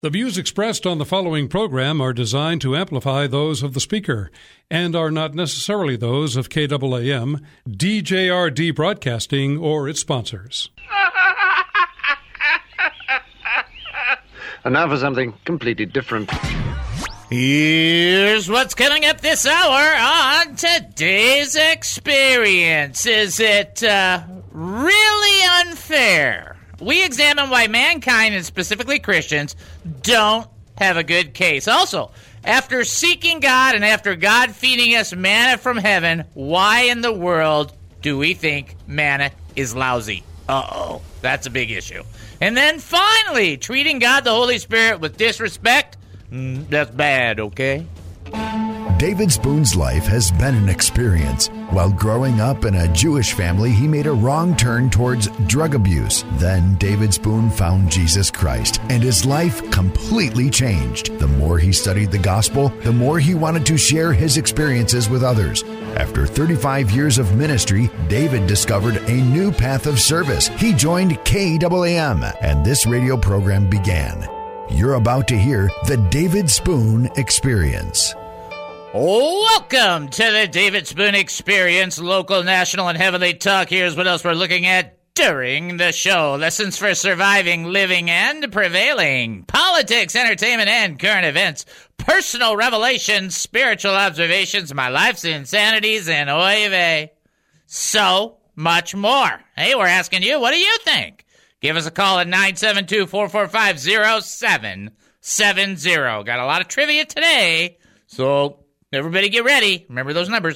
The views expressed on the following program are designed to amplify those of the speaker and are not necessarily those of KAAM, DJRD Broadcasting, or its sponsors. And now for something completely different. Here's what's coming up this hour on today's experience. Is it really unfair? We examine why mankind, and specifically Christians, don't have a good case. Also, after seeking God and after God feeding us manna from heaven, why in the world do we think manna is lousy? Uh-oh, that's a big issue. And then finally, treating God the Holy Spirit with disrespect, that's bad, okay? David Spoon's life has been an experience. While growing up in a Jewish family, he made a wrong turn towards drug abuse. Then David Spoon found Jesus Christ, and his life completely changed. The more he studied the gospel, the more he wanted to share his experiences with others. After 35 years of ministry, David discovered a new path of service. He joined KAAM, and this radio program began. You're about to hear the David Spoon Experience. Welcome to the David Spoon Experience, local, national, and heavenly talk. Here's what else we're looking at during the show. Lessons for surviving, living, and prevailing. Politics, entertainment, and current events. Personal revelations, spiritual observations, my life's insanities, and oy vey. So much more. Hey, we're asking you, what do you think? Give us a call at 972-445-0770. Got a lot of trivia today, so everybody get ready. Remember those numbers,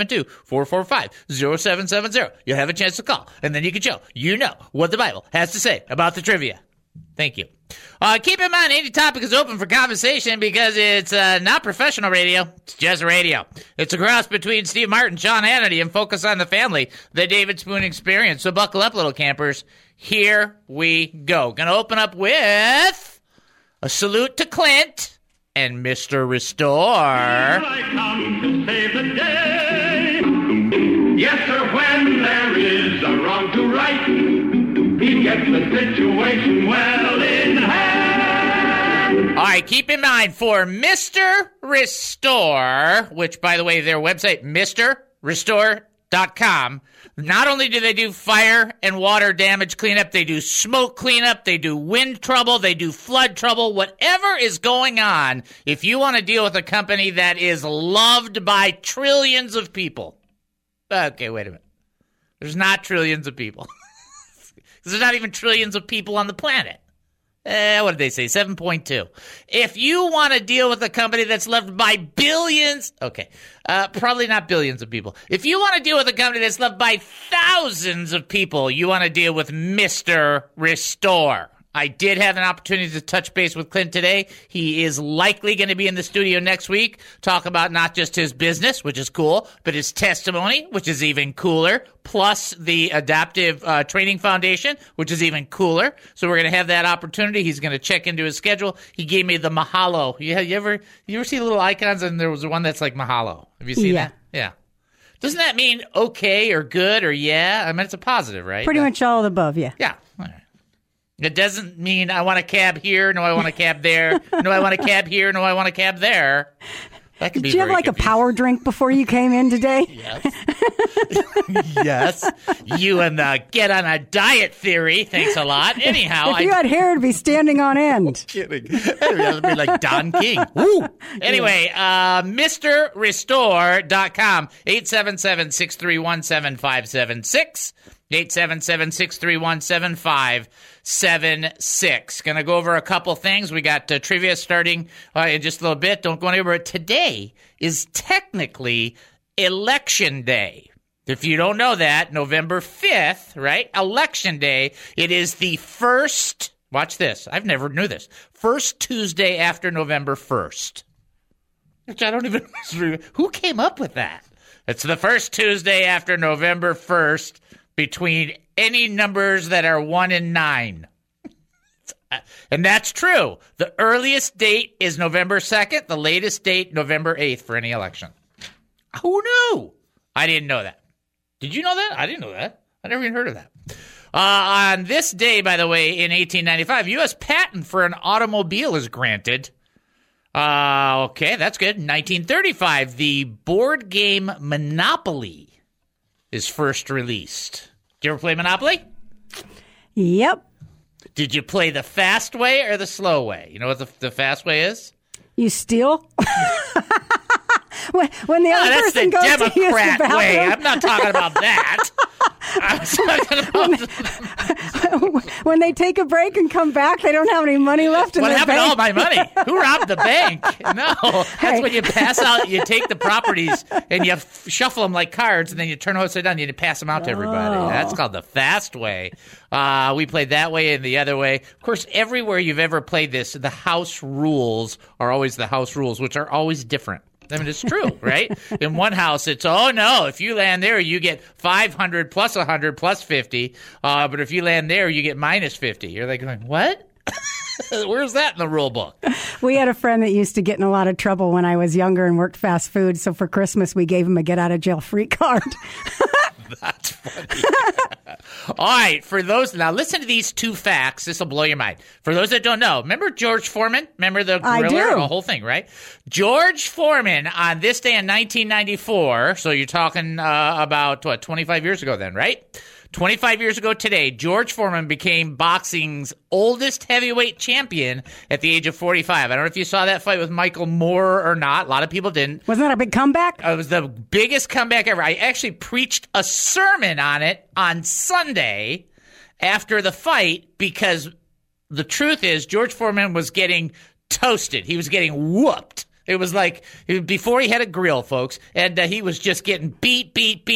972-445-0770. You'll have a chance to call, and then you can show you know what the Bible has to say about the trivia. Thank you. Keep in mind, any topic is open for conversation because it's not professional radio. It's just radio. It's a cross between Steve Martin, Sean Hannity, and Focus on the Family, the David Spoon Experience. So buckle up, little campers. Here we go. Going to open up with a salute to Clint and Mr. Restore. Here I come to save the day. Yes, sir, when there is a wrong to right, he gets the situation well in hand. All right, keep in mind, for Mr. Restore, which, by the way, their website, MrRestore.com, not only do they do fire and water damage cleanup, they do smoke cleanup, they do wind trouble, they do flood trouble, whatever is going on. If you want to deal with a company that is loved by trillions of people. Okay, wait a minute. There's not trillions of people. There's not even trillions of people on the planet. What did they say? 7.2. If you want to deal with a company that's loved by billions, okay, probably not billions of people. If you want to deal with a company that's loved by thousands of people, you want to deal with Mr. Restore. I did have an opportunity to touch base with Clint today. He is likely going to be in the studio next week, talk about not just his business, which is cool, but his testimony, which is even cooler, plus the Adaptive Training Foundation, which is even cooler. So we're going to have that opportunity. He's going to check into his schedule. He gave me the mahalo. You ever see the little icons? And there was one that's like mahalo. Have you seen that? Yeah. Doesn't that mean okay or good or yeah? I mean, it's a positive, right? Pretty much all of the above, yeah. Yeah. All right. It doesn't mean I want a cab here, no, I want a cab there, no, I want a cab here, no, I want a cab there. That could be. Did you have like confusing. A power drink before you came in today? Yes. Yes. You and the get on a diet theory. Thanks a lot. Anyhow. If you had hair, it'd be standing on end. Kidding. That would be like Don King. Woo. Anyway, MrRestore.com, 877-631-7576. 877-631-7576. Going to go over a couple things. We got trivia starting in just a little bit. Don't go anywhere. Today is technically Election Day. If you don't know that, November 5th, right? Election Day. It is the first, watch this, I've never knew this, first Tuesday after November 1st. Which I don't even, who came up with that? It's the first Tuesday after November 1st. Between any numbers that are 1 and 9. And that's true. The earliest date is November 2nd. The latest date, November 8th for any election. Who knew? I didn't know that. Did you know that? I didn't know that. I never even heard of that. On this day, by the way, in 1895, U.S. patent for an automobile is granted. Okay, that's good. 1935, the board game Monopoly is first released. Did you ever play Monopoly? Yep. Did you play the fast way or the slow way? You know what the fast way is? You steal? when the other that's person the goes to use the Democrat bathroom. way. I'm not talking about that. I was talking about When they take a break and come back, they don't have any money left in what their happened to all bank. my money? Who robbed the bank? No, that's when you pass out. You take the properties and you shuffle them like cards, and then you turn them upside down and you pass them out to everybody. That's called the fast way. We played that way and the other way. Of course, everywhere you've ever played this, the house rules are always the house rules, which are always different. I mean, it's true, right? In one house, it's, oh, no, if you land there, you get 500 plus 100 plus 50. But if you land there, you get minus 50. You're like going, what? Where's that in the rule book? We had a friend that used to get in a lot of trouble when I was younger and worked fast food. So for Christmas, we gave him a get-out-of-jail-free card. That's funny. All right, for those, now listen to these two facts. This will blow your mind. For those that don't know, remember George Foreman? Remember the I gorilla? do. The whole thing, right? George Foreman, on this day in 1994, so you're talking about, 25 years ago then, right? 25 years ago today, George Foreman became boxing's oldest heavyweight champion at the age of 45. I don't know if you saw that fight with Michael Moore or not. A lot of people didn't. Wasn't that a big comeback? It was the biggest comeback ever. I actually preached a sermon on it on Sunday after the fight because the truth is George Foreman was getting toasted. He was getting whooped. It was like before he had a grill, folks, and he was just getting beat.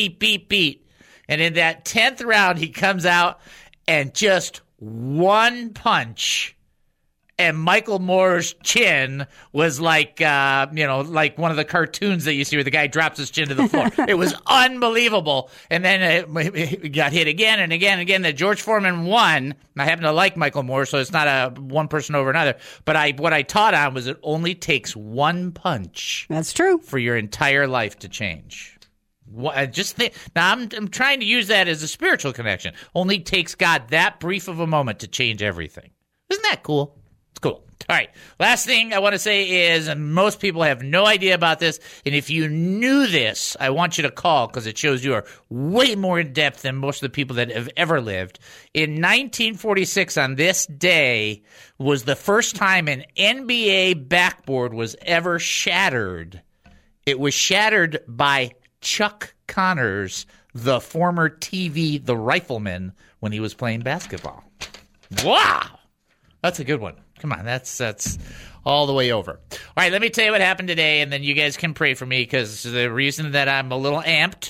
And in that 10th round, he comes out and just one punch. And Michael Moore's chin was like, like one of the cartoons that you see where the guy drops his chin to the floor. It was unbelievable. And then it got hit again and again and again. That George Foreman won. I happen to like Michael Moore, so it's not a one person over another. But what I taught on was it only takes one punch. That's true. For your entire life to change. Just think. Now, I'm trying to use that as a spiritual connection. Only takes God that brief of a moment to change everything. Isn't that cool? It's cool. All right. Last thing I want to say is, and most people have no idea about this, and if you knew this, I want you to call because it shows you are way more in depth than most of the people that have ever lived. In 1946, on this day, was the first time an NBA backboard was ever shattered. It was shattered by Chuck Connors, the former TV The Rifleman, when he was playing basketball. Wow. That's a good one. Come on, that's all the way over. All right, let me tell you what happened today, and then you guys can pray for me because the reason that I'm a little amped.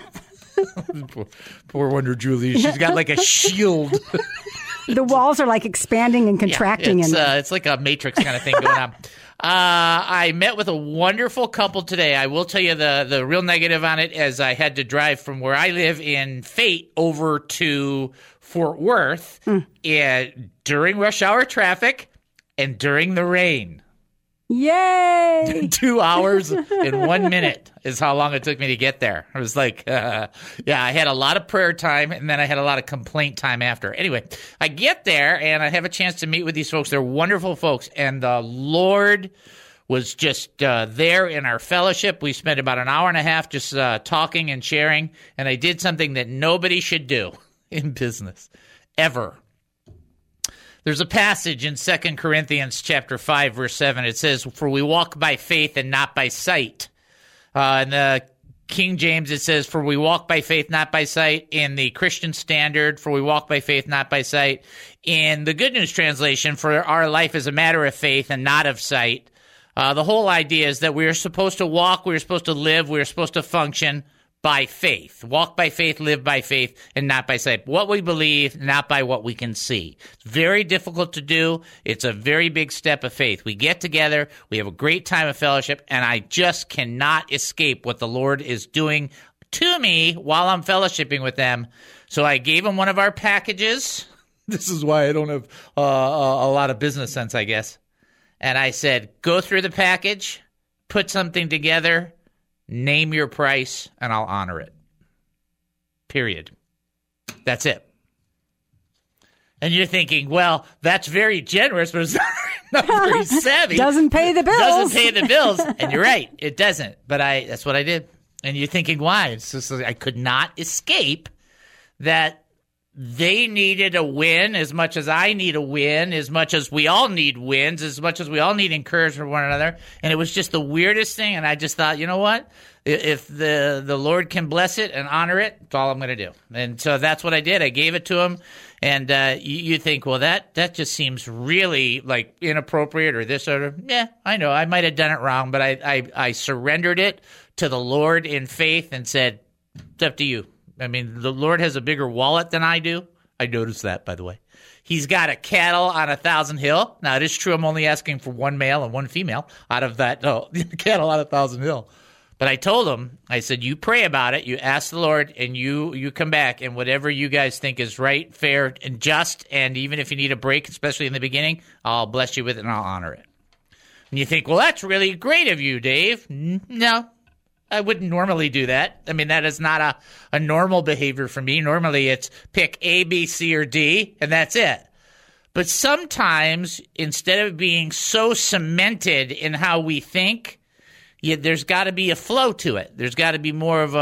Poor Wonder Julie. She's got like a shield. The walls are like expanding and contracting. It's like a Matrix kind of thing going on. I met with a wonderful couple today. I will tell you the real negative on it as I had to drive from where I live in Fate over to Fort Worth during rush hour traffic and during the rain. Yay! 2 hours and 1 minute is how long it took me to get there. I was like, I had a lot of prayer time, and then I had a lot of complaint time after. Anyway, I get there, and I have a chance to meet with these folks. They're wonderful folks, and the Lord was just there in our fellowship. We spent about an hour and a half just talking and sharing, and I did something that nobody should do in business, ever. There's a passage in 2 Corinthians chapter 5, verse 7. It says, "For we walk by faith and not by sight." In the King James, it says, "For we walk by faith, not by sight." In the Christian Standard, "For we walk by faith, not by sight." In the Good News Translation, "For our life is a matter of faith and not of sight." The whole idea is that we are supposed to walk, we are supposed to live, we are supposed to function by faith. Walk by faith, live by faith, and not by sight. What we believe, not by what we can see. It's very difficult to do. It's a very big step of faith. We get together, we have a great time of fellowship, and I just cannot escape what the Lord is doing to me while I'm fellowshipping with them. So I gave them one of our packages. This is why I don't have a lot of business sense, I guess. And I said, go through the package, put something together, name your price, and I'll honor it. Period. That's it. And you're thinking, well, that's very generous, but it's not very savvy. Doesn't pay the bills. Doesn't pay the bills. And you're right, it doesn't. But that's what I did. And you're thinking, why? It's just I could not escape that they needed a win as much as I need a win, as much as we all need wins, as much as we all need encouragement from one another. And it was just the weirdest thing. And I just thought, you know what? If the Lord can bless it and honor it, that's all I'm going to do. And so that's what I did. I gave it to him. And you think, well, that just seems really like inappropriate or this or yeah, I know I might have done it wrong, but I surrendered it to the Lord in faith and said, it's up to you. I mean, the Lord has a bigger wallet than I do. I noticed that, by the way. He's got a cattle on 1,000 hill. Now, it is true I'm only asking for one male and one female out of that cattle on 1,000 hill. But I told him, I said, you pray about it, you ask the Lord, and you come back, and whatever you guys think is right, fair, and just, and even if you need a break, especially in the beginning, I'll bless you with it and I'll honor it. And you think, well, that's really great of you, Dave. No, I wouldn't normally do that. I mean, that is not a normal behavior for me. Normally it's pick A, B, C, or D, and that's it. But sometimes, instead of being so cemented in how we think, there's got to be a flow to it. There's got to be more of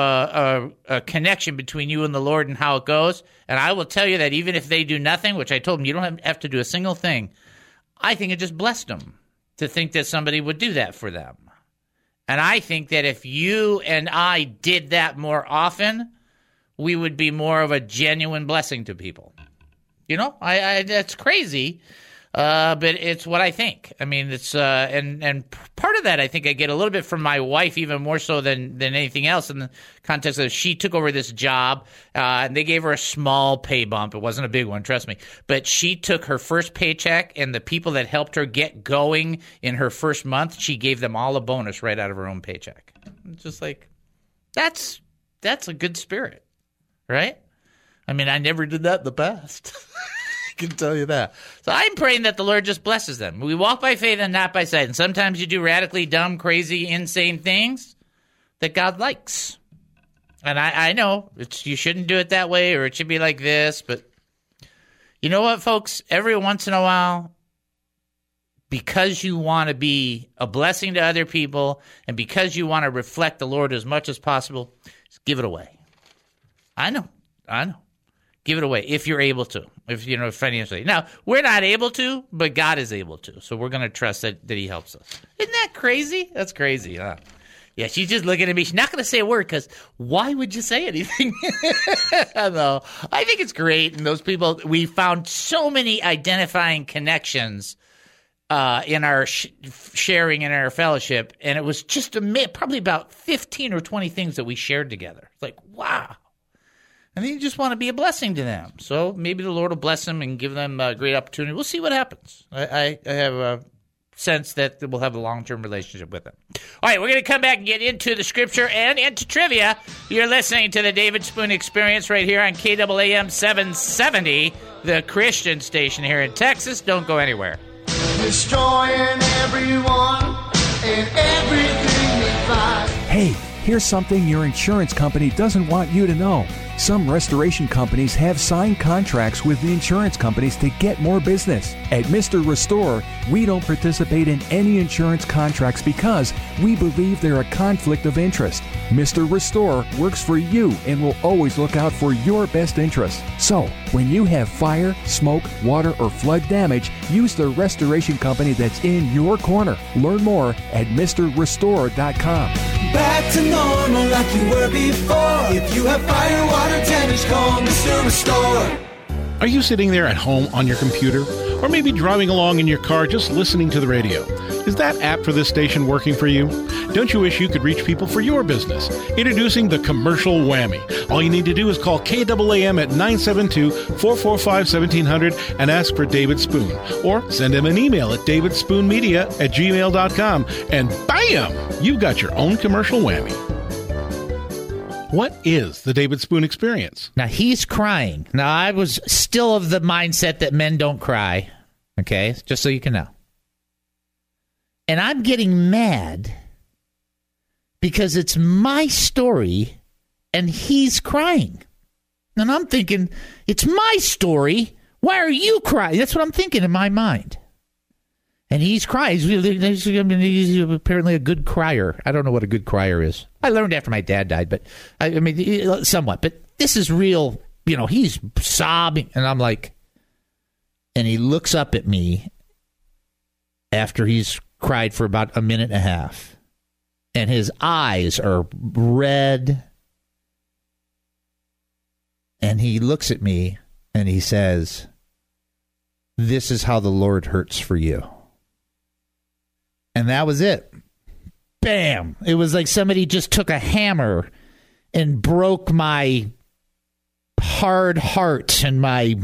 a connection between you and the Lord and how it goes. And I will tell you that even if they do nothing, which I told them you don't have to do a single thing, I think it just blessed them to think that somebody would do that for them. And I think that if you and I did that more often, we would be more of a genuine blessing to people. You know, I that's crazy. But it's what I think. I mean, it's and part of that I think I get a little bit from my wife, even more so than anything else, in the context of she took over this job and they gave her a small pay bump. It wasn't a big one, trust me. But she took her first paycheck, and the people that helped her get going in her first month, she gave them all a bonus right out of her own paycheck. It's just like that's a good spirit, right? I mean, I never did that in the past. Can tell you that. So I'm praying that the Lord just blesses them. We walk by faith and not by sight. And sometimes you do radically dumb, crazy, insane things that God likes. And I know you shouldn't do it that way, or it should be like this. But you know what, folks? Every once in a while, because you want to be a blessing to other people and because you want to reflect the Lord as much as possible, just give it away. I know. Give it away if you're able to, if you know financially. Now, we're not able to, but God is able to. So we're going to trust that He helps us. Isn't that crazy? That's crazy, huh? Yeah, she's just looking at me. She's not going to say a word because why would you say anything? No, I think it's great. And those people, we found so many identifying connections in our sharing in our fellowship. And it was just probably about 15 or 20 things that we shared together. It's like, wow. And then you just want to be a blessing to them. So maybe the Lord will bless them and give them a great opportunity. We'll see what happens. I have a sense that we'll have a long-term relationship with them. All right, we're going to come back and get into the scripture and into trivia. You're listening to the David Spoon Experience right here on KAAM 770, the Christian station here in Texas. Don't go anywhere. Destroying everyone and everything they find. Hey, here's something your insurance company doesn't want you to know. Some restoration companies have signed contracts with the insurance companies to get more business. At Mr. Restore, we don't participate in any insurance contracts because we believe they're a conflict of interest. Mr. Restore works for you and will always look out for your best interest. So, when you have fire, smoke, water, or flood damage, use the restoration company that's in your corner. Learn more at MrRestore.com. Back to normal like you were before. If you have fire, water damage, call Mr. Restore. Are you sitting there at home on your computer? Or maybe driving along in your car just listening to the radio? Is that app for this station working for you? Don't you wish you could reach people for your business? Introducing the Commercial Whammy. All you need to do is call KAAM at 972-445-1700 and ask for David Spoon. Or send him an email at davidspoonmedia@gmail.com and bam! You've got your own Commercial Whammy. What is the David Spoon Experience? Now, he's crying. Now, I was still of the mindset that men don't cry, okay? Just so you can know. And I'm getting mad because it's my story and he's crying. And I'm thinking, it's my story. Why are you crying? That's what I'm thinking in my mind. And he's crying. He's apparently a good crier. I don't know what a good crier is. I learned after my dad died, but I mean, somewhat. But this is real. He's sobbing. And I'm like, and he looks up at me after he's cried for about a minute and a half. And his eyes are red. And he looks at me and he says, "This is how the Lord hurts for you." And that was it. Bam. It was like somebody just took a hammer and broke my hard heart and my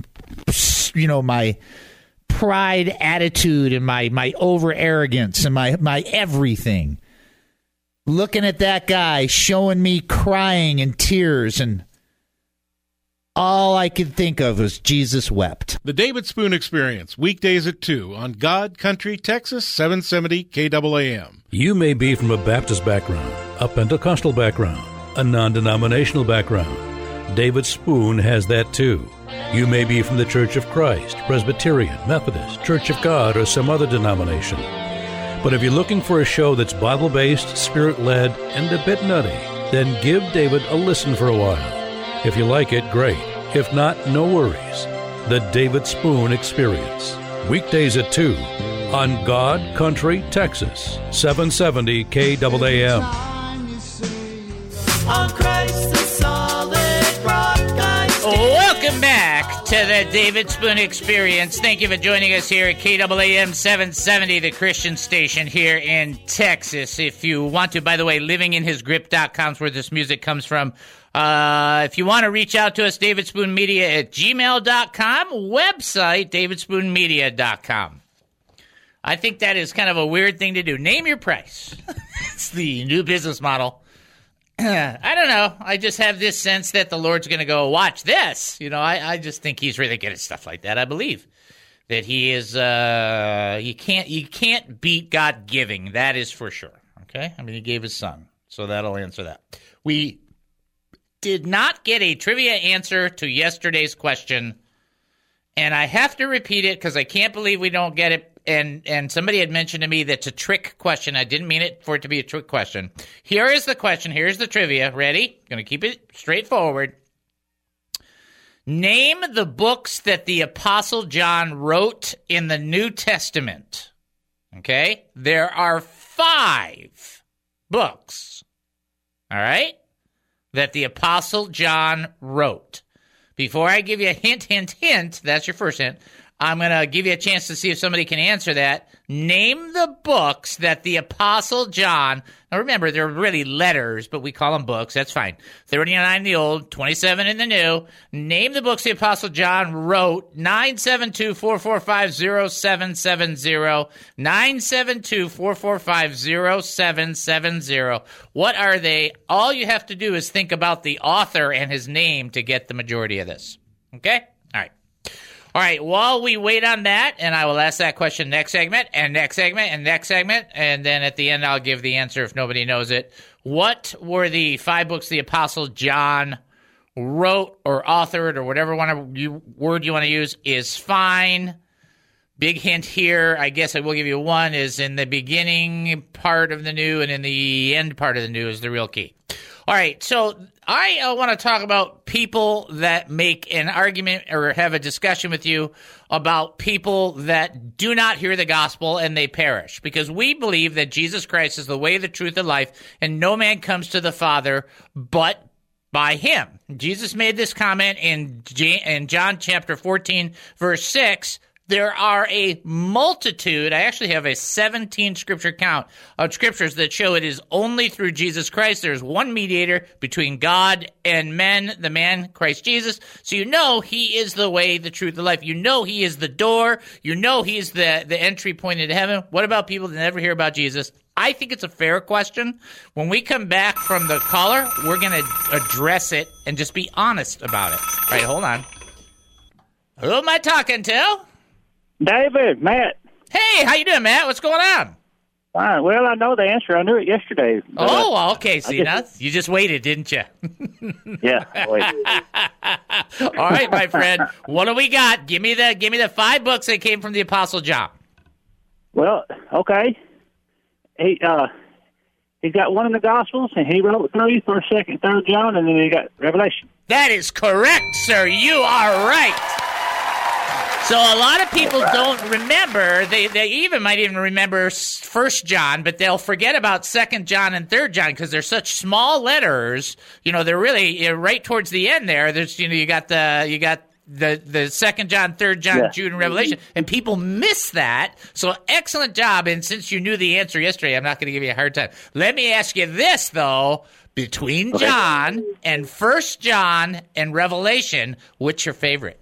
pride attitude and my over arrogance and my everything. Looking at that guy showing me crying and tears, and all I could think of was Jesus wept. The David Spoon Experience, weekdays at 2 on God Country, Texas, 770 KAAM. You may be from a Baptist background, a Pentecostal background, a non-denominational background. David Spoon has that too. You may be from the Church of Christ, Presbyterian, Methodist, Church of God, or some other denomination. But if you're looking for a show that's Bible-based, Spirit-led, and a bit nutty, then give David a listen for a while. If you like it, great. If not, no worries. The David Spoon Experience. Weekdays at 2 on God Country, Texas, 770 KAAM. On Christ the solid rock I stand. Welcome back to the David Spoon Experience. Thank you for joining us here at KAAM 770, the Christian station here in Texas. If you want to, by the way, livinginhisgrip.com is where this music comes from. If you want to reach out to us, davidspoonmedia at gmail.com, website, davidspoonmedia.com. I think that is kind of a weird thing to do. Name your price. It's the new business model. I don't know. I just have this sense that the Lord's going to go, watch this. I just think he's really good at stuff like that. I believe that he is, you can't beat God giving. That is for sure. Okay. I mean, he gave his son. So that'll answer that. We did not get a trivia answer to yesterday's question. And I have to repeat it because I can't believe we don't get it. And somebody had mentioned to me that's a trick question. I didn't mean it for it to be a trick question. Here is the question. Here's the trivia. Ready? Going to keep it straightforward. Name the books that the Apostle John wrote in the New Testament. Okay? There are 5 books. All right? That the Apostle John wrote. Before I give you a hint, that's your first hint, I'm going to give you a chance to see if somebody can answer that. Name the books that the Apostle John, now remember, they're really letters, but we call them books. That's fine. 39 in the Old, 27 in the New. Name the books the Apostle John wrote. 972-445-0770. 972-445-0770. What are they? All you have to do is think about the author and his name to get the majority of this. Okay? All right, while we wait on that, and I will ask that question next segment, and next segment, and next segment, and then at the end I'll give the answer if nobody knows it. What were the 5 books the Apostle John wrote or authored, or whatever word you want to use is fine. Big hint here, I guess I will give you one, is in the beginning part of the New and in the end part of the New is the real key. All right, so I want to talk about people that make an argument or have a discussion with you about people that do not hear the gospel and they perish. Because we believe that Jesus Christ is the way, the truth, and life, and no man comes to the Father but by him. Jesus made this comment in John chapter 14, verse 6. There are a multitude, I actually have a 17 scripture count of scriptures that show it is only through Jesus Christ. There's one mediator between God and men, the man, Christ Jesus. So you know he is the way, the truth, the life. You know he is the door. You know he is the entry point into heaven. What about people that never hear about Jesus? I think it's a fair question. When we come back from the caller, we're going to address it and just be honest about it. All right, hold on. Who am I talking to? David, Matt. Hey, how you doing, Matt? What's going on? Fine. Well, I know the answer. I knew it yesterday. Oh, okay. See, you just waited, didn't you? Yeah. All right, my friend. What do we got? Give me the 5 books that came from the Apostle John. Well, okay. He got one in the Gospels, and he wrote 3, 1st, 2nd, 3rd John, and then he got Revelation. That is correct, sir. You are right. So a lot of people don't remember. They even might even remember 1st John, but they'll forget about 2nd John and 3rd John because they're such small letters. They're really right towards the end there. There's you got the 2nd John, 3rd John, Jude, and Revelation, and people miss that. So excellent job. And since you knew the answer yesterday, I'm not going to give you a hard time. Let me ask you this though: between John and 1st John and Revelation, which your favorite?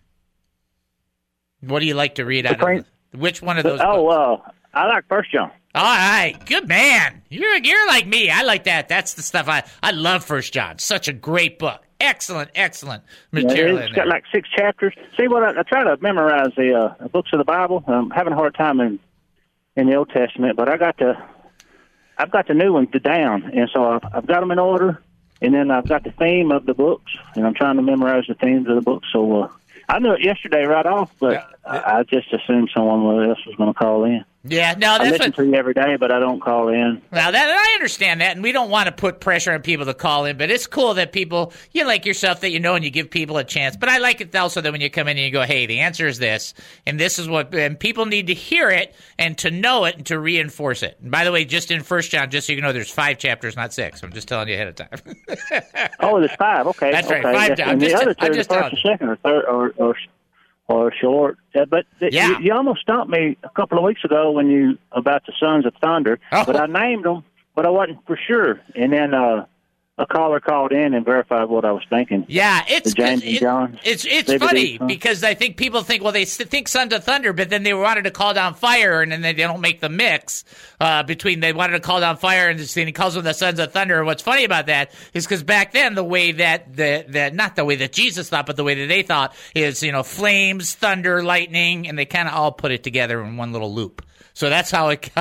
What do you like to read out of? Which one of those? I like 1st John. All right, good man. You're like me. I like that. That's the stuff I love. 1st John, such a great book. Excellent material. It's got like 6 chapters. See, what I try to memorize the books of the Bible. I'm having a hard time in the Old Testament, but I've got the new ones down, and so I've got them in order, and then I've got the theme of the books, and I'm trying to memorize the themes of the books. So I knew it yesterday right off, but I just assumed someone else was going to call in. Yeah, no, that's I listen to you every day, but I don't call in. Now, I understand that, and we don't want to put pressure on people to call in, but it's cool that people, like yourself, that and you give people a chance. But I like it also that when you come in and you go, hey, the answer is this, and this is what, and people need to hear it and to know it and to reinforce it. And by the way, just in 1st John, just so you know, there's 5 chapters, not 6. I'm just telling you ahead of time. Oh, there's 5. Okay. That's right, 5 yes. And the other 2, the 1st, 2nd, or 3rd, or short. But you almost stumped me a couple of weeks ago about the Sons of Thunder. Oh. But I named them, but I wasn't for sure. And then a caller called in and verified what I was thinking. Yeah, it's James and John. It's funny because I think people think, well, they think Sons of Thunder, but then they wanted to call down fire, and then they don't make the mix between they wanted to call down fire and he calls them the Sons of Thunder. And what's funny about that is because back then the way that not the way that Jesus thought, but the way that they thought is flames, thunder, lightning, and they kind of all put it together in one little loop. So that's how it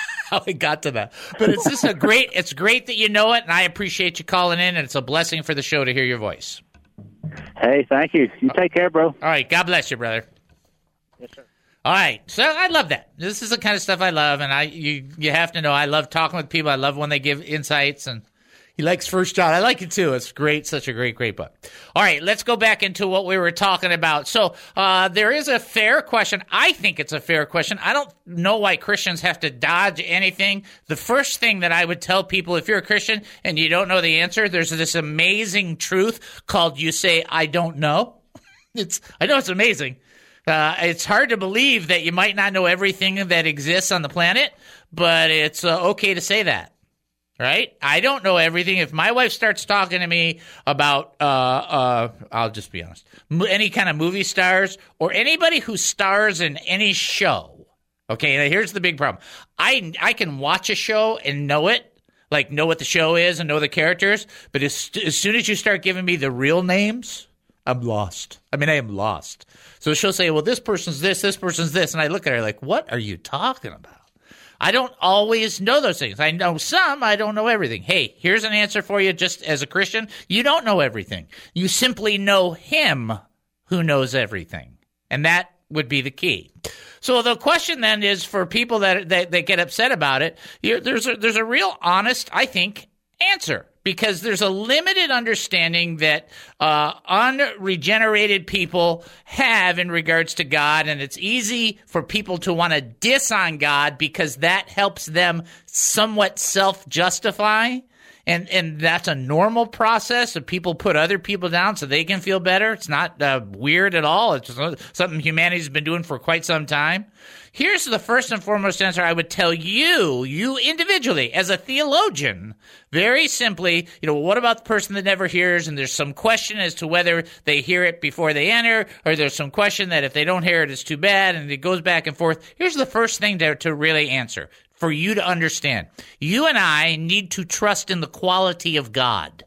got to that. But it's just it's great that you know it, and I appreciate you calling in, and it's a blessing for the show to hear your voice. Hey, thank you. You take care, bro. All right. God bless you, brother. Yes, sir. All right. So I love that. This is the kind of stuff I love, and you have to know I love talking with people. I love when they give insights, and he likes 1st John. I like it too. It's great. Such a great book. All right, let's go back into what we were talking about. So there is a fair question. I think it's a fair question. I don't know why Christians have to dodge anything. The first thing that I would tell people, if you're a Christian and you don't know the answer, there's this amazing truth called you say, I don't know. I know it's amazing. It's hard to believe that you might not know everything that exists on the planet, but it's okay to say that. Right? I don't know everything. If my wife starts talking to me about, I'll just be honest, any kind of movie stars or anybody who stars in any show. Okay, now here's the big problem. I can watch a show and know it, like know what the show is and know the characters, but as soon as you start giving me the real names, I'm lost. I am lost. So she'll say, well, this person's this person's this, and I look at her like, what are you talking about? I don't always know those things. I know some. I don't know everything. Hey, here's an answer for you just as a Christian. You don't know everything. You simply know him who knows everything. And that would be the key. So the question then is for people that get upset about it, there's a real honest, I think, answer. Because there's a limited understanding that unregenerated people have in regards to God, and it's easy for people to want to diss on God because that helps them somewhat self-justify, and that's a normal process of people put other people down so they can feel better. It's not weird at all. It's something humanity's been doing for quite some time. Here's the first and foremost answer I would tell you individually, as a theologian, very simply, what about the person that never hears, and there's some question as to whether they hear it before they enter, or there's some question that if they don't hear it, it's too bad, and it goes back and forth. Here's the first thing to really answer, for you to understand. You and I need to trust in the quality of God.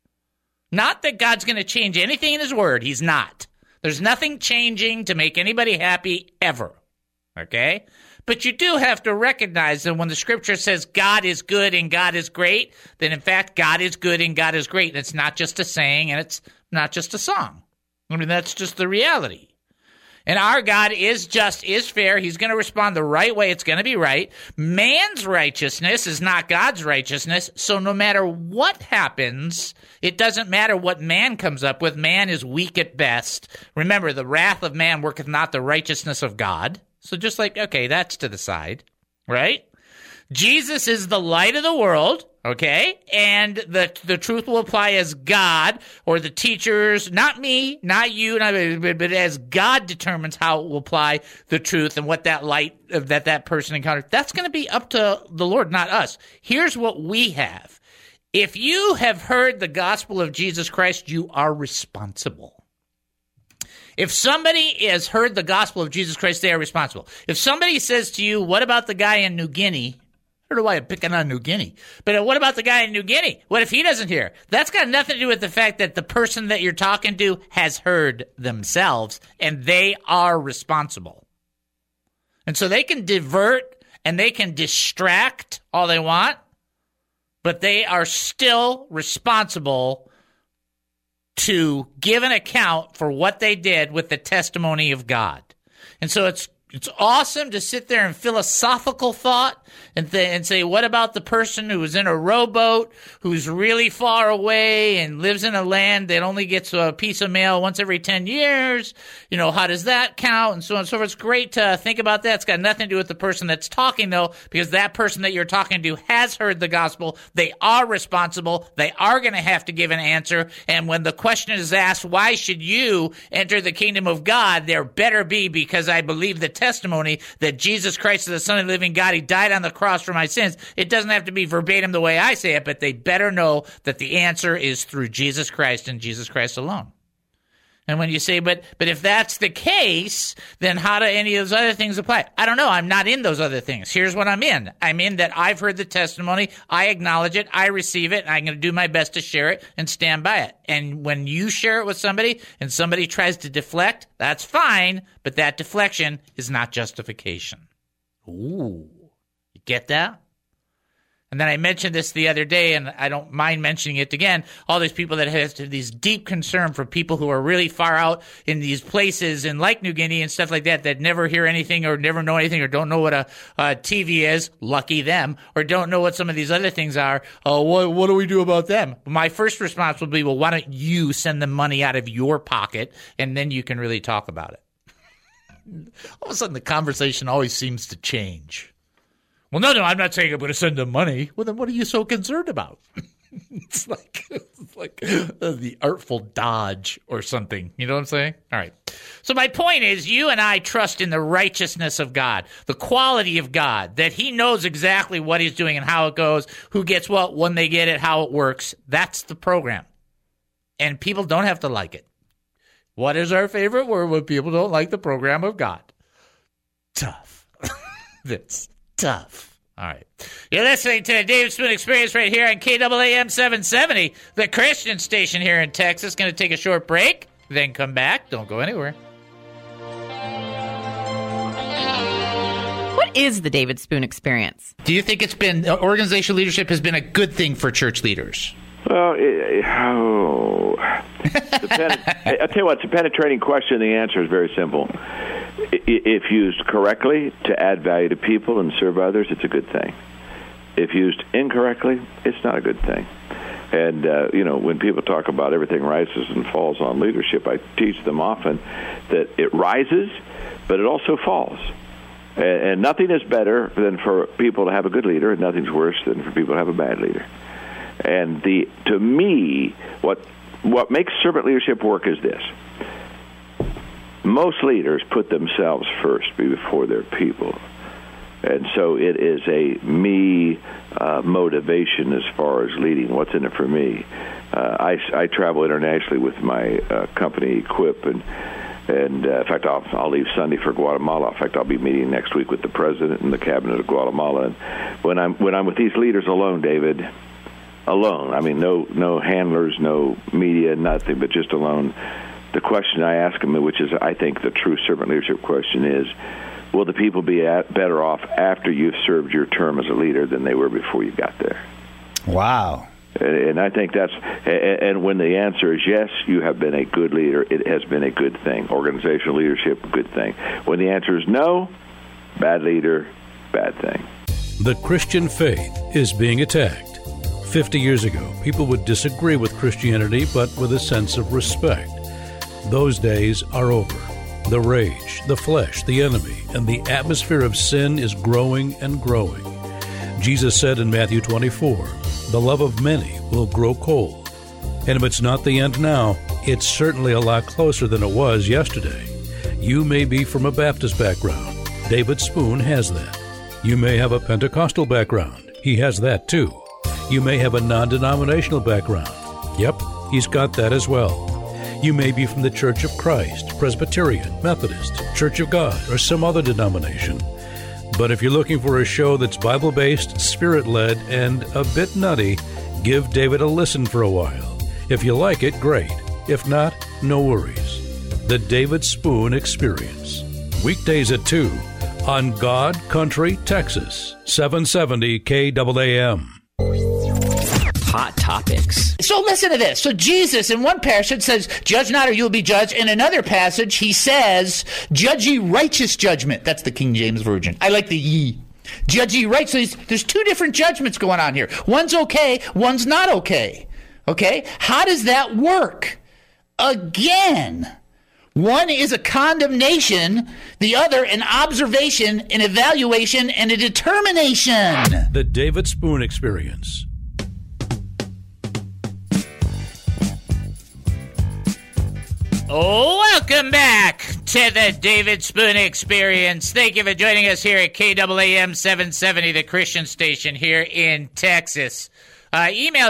Not that God's going to change anything in his word. He's not. There's nothing changing to make anybody happy ever. Okay? But you do have to recognize that when the Scripture says God is good and God is great, then in fact God is good and God is great. And it's not just a saying and it's not just a song. I mean, that's just the reality. And our God is just, is fair. He's going to respond the right way. It's going to be right. Man's righteousness is not God's righteousness. So no matter what happens, it doesn't matter what man comes up with. Man is weak at best. Remember, the wrath of man worketh not the righteousness of God. So just like, okay, that's to the side, right? Jesus is the light of the world, okay? And the truth will apply as God or the teachers, not me, not you, but as God determines how it will apply the truth and what that light that person encountered. That's going to be up to the Lord, not us. Here's what we have. If you have heard the gospel of Jesus Christ, you are responsible. If somebody has heard the gospel of Jesus Christ, they are responsible. If somebody says to you, what about the guy in New Guinea? I don't know why I'm picking on New Guinea. But what about the guy in New Guinea? What if he doesn't hear? That's got nothing to do with the fact that the person that you're talking to has heard themselves, and they are responsible. And so they can divert and they can distract all they want, but they are still responsible to give an account for what they did with the testimony of God. And so it's awesome to sit there in philosophical thought and say, what about the person who was in a rowboat, who's really far away and lives in a land that only gets a piece of mail once every 10 years? You know, how does that count? And so on and so forth. It's great to think about that. It's got nothing to do with the person that's talking, though, because that person that you're talking to has heard the gospel. They are responsible. They are going to have to give an answer. And when the question is asked, why should you enter the kingdom of God? There better be, because I believe the testimony that Jesus Christ is the Son of the living God. He died on the cross for my sins. It doesn't have to be verbatim the way I say it, but they better know that the answer is through Jesus Christ and Jesus Christ alone. And when you say, but if that's the case, then how do any of those other things apply? I don't know. I'm not in those other things. Here's what I'm in. I'm in that I've heard the testimony. I acknowledge it. I receive it. And I'm going to do my best to share it and stand by it. And when you share it with somebody and somebody tries to deflect, that's fine. But that deflection is not justification. Ooh, you get that? And then I mentioned this the other day, and I don't mind mentioning it again, all these people that have these deep concern for people who are really far out in these places and like New Guinea and stuff like that never hear anything or never know anything or don't know what a TV is, lucky them, or don't know what some of these other things are. What do we do about them? My first response would be, well, why don't you send them money out of your pocket, and then you can really talk about it. All of a sudden, the conversation always seems to change. Well, no, I'm not saying I'm going to send them money. Well, then what are you so concerned about? It's like the Artful Dodge or something. You know what I'm saying? All right. So my point is, you and I trust in the righteousness of God, the quality of God, that he knows exactly what he's doing and how it goes, who gets what, when they get it, how it works. That's the program. And people don't have to like it. What is our favorite word when people don't like the program of God? Tough. That's tough. All right. You're listening to the David Spoon Experience right here on KAAM 770, the Christian station here in Texas. Going to take a short break, then come back. Don't go anywhere. What is the David Spoon Experience? Do you think organizational leadership has been a good thing for church leaders? Well, I'll tell you what, it's a penetrating question. The answer is very simple. If used correctly to add value to people and serve others, it's a good thing. If used incorrectly, it's not a good thing. And, when people talk about everything rises and falls on leadership, I teach them often that it rises, but it also falls. And nothing is better than for people to have a good leader, and nothing's worse than for people to have a bad leader. And to me, what makes servant leadership work is this. Most leaders put themselves first before their people. And so it is a me motivation as far as leading. What's in it for me? I travel internationally with my company, Equip, and in fact, I'll leave Sunday for Guatemala. In fact, I'll be meeting next week with the president and the cabinet of Guatemala. And when I'm with these leaders alone, David, alone. I mean, no handlers, no media, nothing, but just alone. The question I ask them, which is, I think, the true servant leadership question is, will the people be better off after you've served your term as a leader than they were before you got there? Wow. And I think that's, and when the answer is yes, you have been a good leader, it has been a good thing. Organizational leadership, good thing. When the answer is no, bad leader, bad thing. The Christian faith is being attacked. 50 years ago, people would disagree with Christianity, but with a sense of respect. Those days are over. The rage, the flesh, the enemy, and the atmosphere of sin is growing and growing. Jesus said in Matthew 24, the love of many will grow cold. And if it's not the end now, it's certainly a lot closer than it was yesterday. You may be from a Baptist background. David Spoon has that. You may have a Pentecostal background. He has that too. You may have a non-denominational background. Yep, he's got that as well. You may be from the Church of Christ, Presbyterian, Methodist, Church of God, or some other denomination. But if you're looking for a show that's Bible-based, Spirit-led, and a bit nutty, give David a listen for a while. If you like it, great. If not, no worries. The David Spoon Experience. Weekdays at 2 on God Country, Texas, 770 KAAM. Hot topics. So listen to this. So Jesus in one passage says, judge not or you will be judged. In another passage, he says, judge ye righteous judgment. That's the King James Version. I like the ye. Judge ye right. So there's two different judgments going on here. One's okay, one's not okay. Okay? How does that work? Again, one is a condemnation, the other an observation, an evaluation, and a determination. The David Spoon Experience. Welcome back to the David Spoon Experience. Thank you for joining us here at KAAM 770, the Christian station here in Texas. Email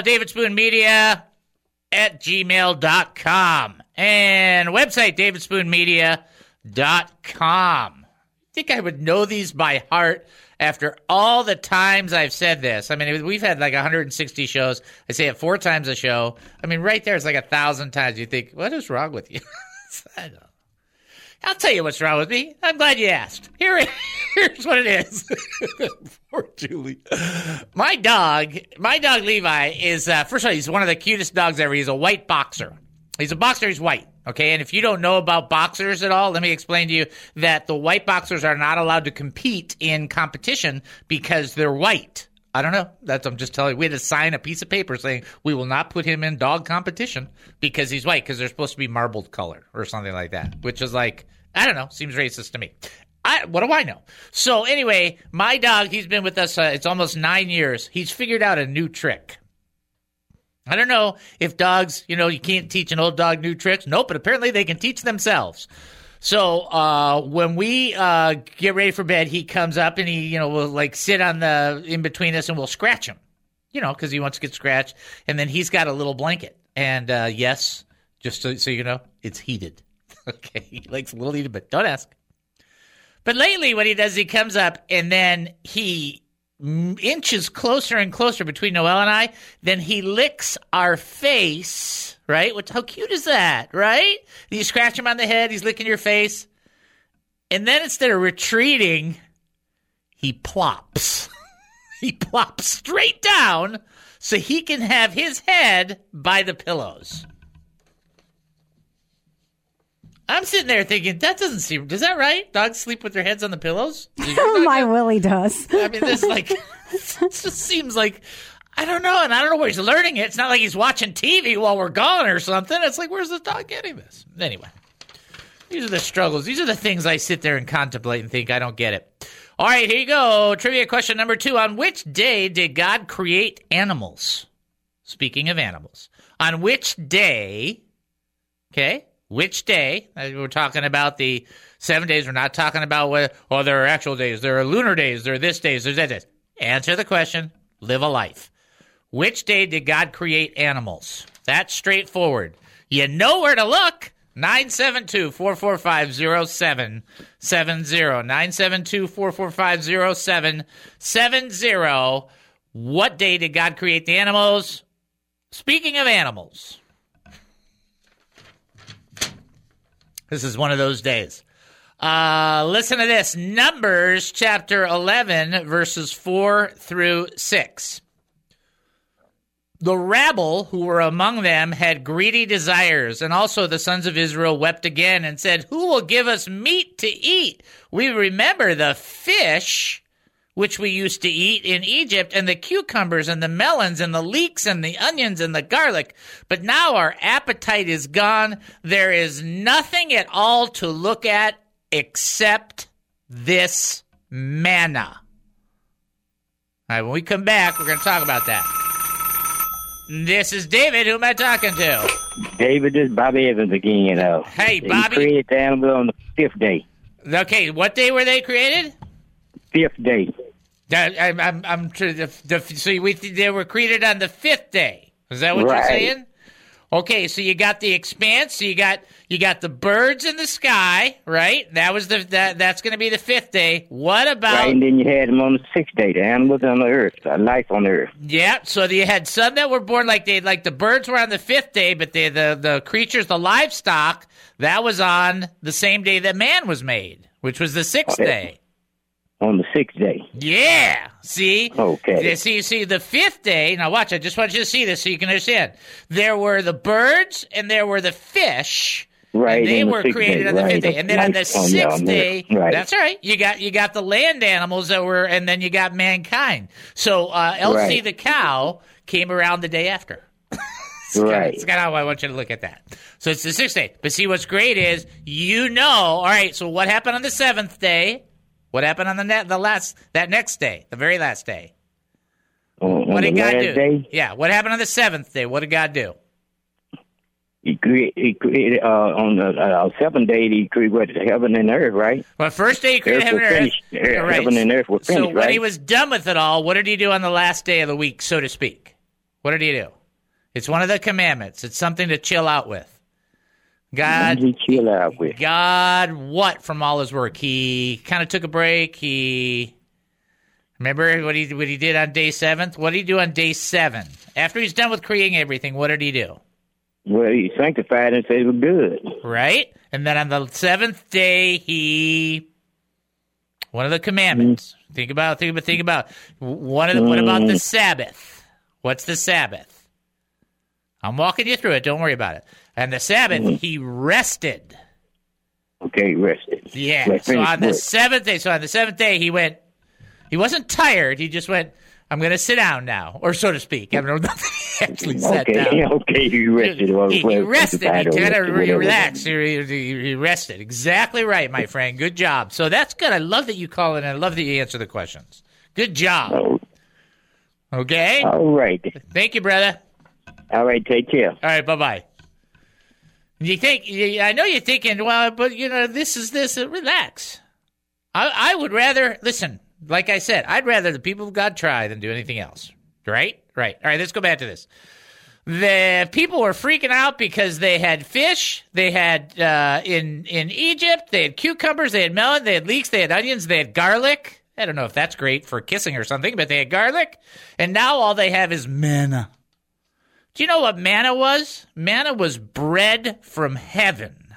davidspoonmedia@gmail.com and website davidspoonmedia.com. I think I would know these by heart after all the times I've said this. I mean, we've had like 160 shows. I say it 4 times a show. I mean, right there, it's like 1,000 times. You think, what is wrong with you? I don't know. I'll tell you what's wrong with me. I'm glad you asked. Here's what it is. Poor Julie. My dog Levi is, first of all, he's one of the cutest dogs ever. He's a white boxer. He's a boxer. He's white. Okay, and if you don't know about boxers at all, let me explain to you that the white boxers are not allowed to compete in competition because they're white. I don't know. I'm just telling you. We had to sign a piece of paper saying we will not put him in dog competition because he's white, because they're supposed to be marbled color or something like that, which is like, I don't know, seems racist to me. What do I know? So anyway, my dog, he's been with us, it's almost 9 years. He's figured out a new trick. I don't know if dogs, you can't teach an old dog new tricks. Nope, but apparently they can teach themselves. So when we get ready for bed, he comes up and he, will like sit in between us and we'll scratch him, because he wants to get scratched. And then he's got a little blanket. And yes, just so you know, it's heated. Okay, he likes a little heated, but don't ask. But lately what he does, he comes up and then he inches closer and closer between Noelle and I, then he licks our face, right? How cute is that, right? You scratch him on the head, he's licking your face, and then instead of retreating, he plops. He plops straight down so he can have his head by the pillows. I'm sitting there thinking, is that right? Dogs sleep with their heads on the pillows? My Willie does. I mean, it just seems like, I don't know, and I don't know where he's learning it. It's not like he's watching TV while we're gone or something. It's like, where's the dog getting this? Anyway, these are the struggles. These are the things I sit there and contemplate and think, I don't get it. All right, here you go. Trivia question number 2. On which day did God create animals? Speaking of animals. On which day, okay? Which day? We're talking about the 7 days. We're not talking about there are actual days. There are lunar days. There are this days. There's that days. Answer the question. Live a life. Which day did God create animals? That's straightforward. You know where to look. 972-445-0770. 972-445-0770. What day did God create the animals? Speaking of animals, this is one of those days. Listen to this. Numbers chapter 11, verses 4 through 6. The rabble who were among them had greedy desires, and also the sons of Israel wept again and said, "Who will give us meat to eat? We remember the fish which we used to eat in Egypt, and the cucumbers and the melons and the leeks and the onions and the garlic. But now our appetite is gone. There is nothing at all to look at except this manna." All right, when we come back, we're going to talk about that. This is David. Who am I talking to? David, this is Bobby Evans again. Hey, Bobby. He created the animal on the 5th day. Okay, what day were they created? 5th day. I'm sure they were created on the 5th day. Is that what you're saying? Okay, so you got the expanse. So you got the birds in the sky, right? That's going to be the 5th day. What about? Right, and then you had them on the 6th day. The animals on the earth, life on the earth. Yeah. So you had some that were born like the birds were on the 5th day, but the creatures, the livestock, that was on the same day that man was made, which was the 6th day. On the 6th day. Yeah. See? Okay. See, the 5th day, now watch, I just want you to see this so you can understand. There were the birds and there were the fish. Right. And they were created on the 5th day. And then on the 6th day, that's all right. You got the land animals that were, and then you got mankind. So Elsie the cow came around the day after. It's kind of how I want you to look at that. So it's the 6th day. But see, what's great is, all right, so what happened on the 7th day? What happened on that next day, the very last day? What did God do? Day? Yeah, what happened on the 7th day? What did God do? He created on the 7th day. He created heaven and earth, right? Well, first day he created heaven and earth. Right. Heaven and earth were finished. So when he was done with it all, what did he do on the last day of the week, so to speak? What did he do? It's one of the commandments. It's something to chill out with. God, what from all his work? He kind of took a break. Remember what he did on day 7th? What did he do on day 7? After he's done with creating everything, what did he do? Well, he sanctified and said it was good. Right? And then on the 7th day, one of the commandments. Think about what about the Sabbath? What's the Sabbath? I'm walking you through it. Don't worry about it. And the Sabbath, he rested. Okay, he rested. Yeah. So on the 7th day, he wasn't tired. He just went, I'm going to sit down now, or so to speak. I don't know if he actually sat down. Okay, he rested. He rested. He kind of relaxed. He rested. Exactly right, my friend. Good job. So that's good. I love that you call in, and I love that you answer the questions. Good job. Okay? All right. Thank you, brother. All right, take care. All right, bye-bye. I know you're thinking, well, but, this is this. Relax. I would rather, listen, like I said, I'd rather the people of God try than do anything else. Right? Right. All right, let's go back to this. The people were freaking out because they had fish. They had, in Egypt, they had cucumbers, they had melon, they had leeks, they had onions, they had garlic. I don't know if that's great for kissing or something, but they had garlic. And now all they have is manna. Do you know what manna was? Manna was bread from heaven.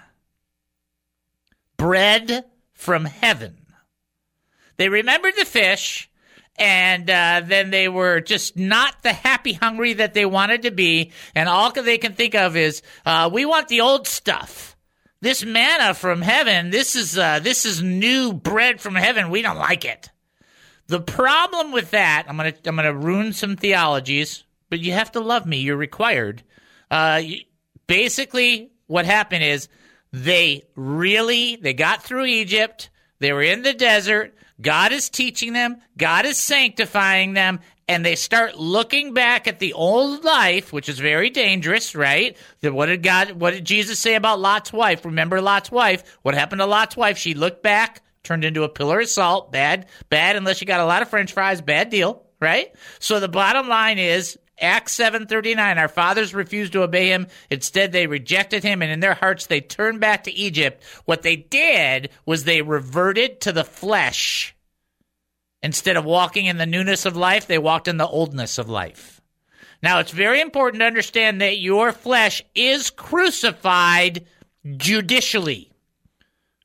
Bread from heaven. They remembered the fish, and then they were just not the happy hungry that they wanted to be, and all they can think of is, we want the old stuff. This manna from heaven, this is new bread from heaven. We don't like it. The problem with that, I'm gonna ruin some theologies, but you have to love me. You're required. Basically, what happened is they got through Egypt. They were in the desert. God is teaching them. God is sanctifying them. And they start looking back at the old life, which is very dangerous, right? What did Jesus say about Lot's wife? Remember Lot's wife? What happened to Lot's wife? She looked back, turned into a pillar of salt. Bad unless you got a lot of French fries. Bad deal, right? So the bottom line is, Acts 7:39, our fathers refused to obey him. Instead, they rejected him, and in their hearts, they turned back to Egypt. What they did was they reverted to the flesh. Instead of walking in the newness of life, they walked in the oldness of life. Now, it's very important to understand that your flesh is crucified judicially.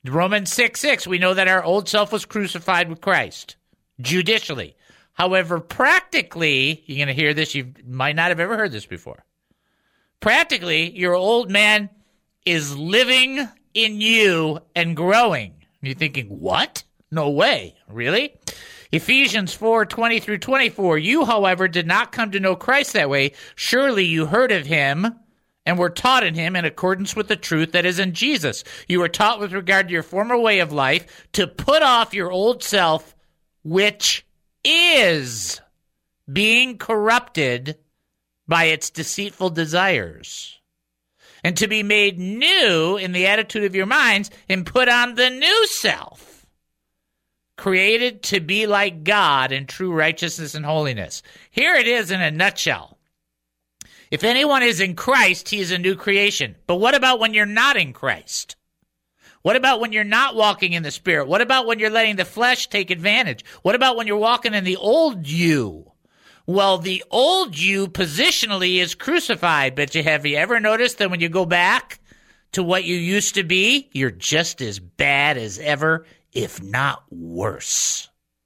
Romans 6:6, we know that our old self was crucified with Christ, judicially. However, practically, you're going to hear this, you might not have ever heard this before. Practically, your old man is living in you and growing. And you're thinking, what? No way. Really? Ephesians 4:20 through 24. You, however, did not come to know Christ that way. Surely you heard of him and were taught in him in accordance with the truth that is in Jesus. You were taught with regard to your former way of life to put off your old self, which is being corrupted by its deceitful desires, and to be made new in the attitude of your minds, and put on the new self, created to be like God in true righteousness and holiness. Here it is in a nutshell. If anyone is in Christ, he is a new creation. But what about when you're not in Christ? What about when you're not walking in the Spirit? What about when you're letting the flesh take advantage? What about when you're walking in the old you? Well, the old you positionally is crucified, but have you ever noticed that when you go back to what you used to be, you're just as bad as ever, if not worse?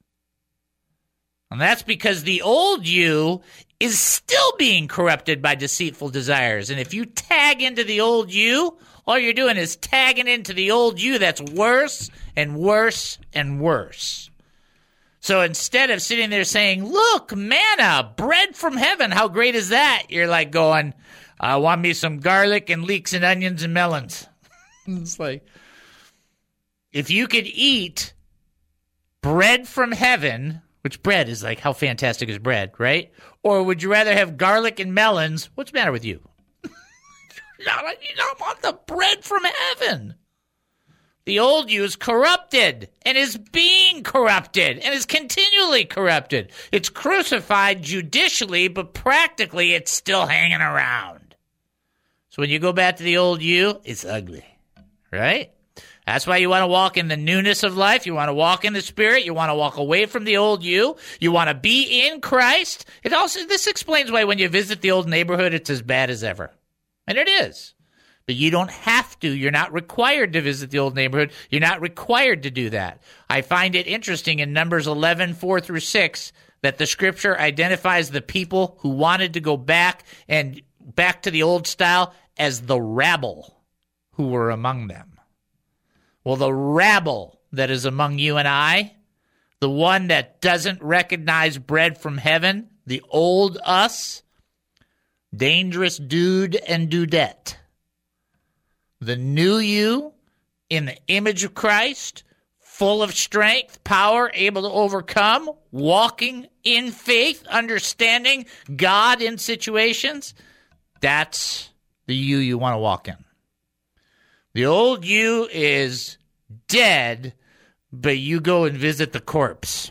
And that's because the old you is still being corrupted by deceitful desires. And if you tag into the old you, all you're doing is tagging into the old you that's worse and worse and worse. So instead of sitting there saying, look, manna, bread from heaven, how great is that? You're like going, I want me some garlic and leeks and onions and melons. It's like, if you could eat bread from heaven, which bread is like, how fantastic is bread, right? Or would you rather have garlic and melons? What's the matter with you? You don't want the bread from heaven. The old you is corrupted and is being corrupted and is continually corrupted. It's crucified judicially, but practically it's still hanging around. So when you go back to the old you, it's ugly, right? That's why you want to walk in the newness of life. You want to walk in the Spirit. You want to walk away from the old you. You want to be in Christ. This explains why when you visit the old neighborhood, it's as bad as ever. And it is. But you don't have to. You're not required to visit the old neighborhood. You're not required to do that. I find it interesting in Numbers 11, 4 through 6, that the scripture identifies the people who wanted to go back to the old style as the rabble who were among them. Well, the rabble that is among you and I, the one that doesn't recognize bread from heaven, the old us, dangerous dude and dudette. The new you in the image of Christ, full of strength, power, able to overcome, walking in faith, understanding God in situations, that's the you want to walk in. The old you is dead, but you go and visit the corpse.